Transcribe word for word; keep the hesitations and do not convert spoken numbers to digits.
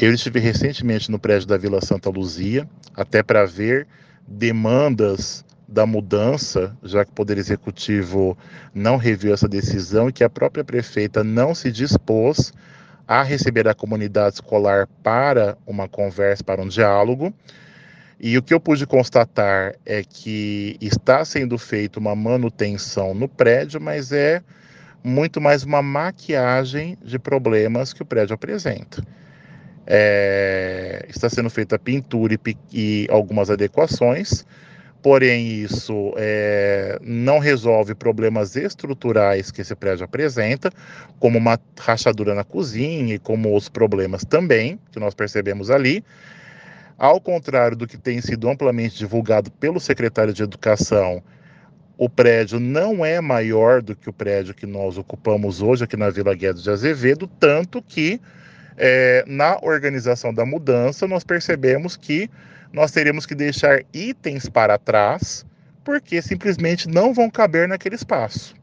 Eu estive recentemente no prédio da Vila Santa Luzia, até para ver demandas da mudança, já que o Poder Executivo não reviu essa decisão e que a própria prefeita não se dispôs a receber a comunidade escolar para uma conversa, para um diálogo. E o que eu pude constatar é que está sendo feita uma manutenção no prédio, mas é muito mais uma maquiagem de problemas que o prédio apresenta. É, está sendo feita pintura e, e algumas adequações, porém isso é, não resolve problemas estruturais que esse prédio apresenta, como uma rachadura na cozinha e como os problemas também, que nós percebemos ali. Ao contrário do que tem sido amplamente divulgado pelo secretário de Educação, o prédio não é maior do que o prédio que nós ocupamos hoje aqui na Vila Guedes de Azevedo, tanto que É, na organização da mudança, nós percebemos que nós teríamos que deixar itens para trás, porque simplesmente não vão caber naquele espaço.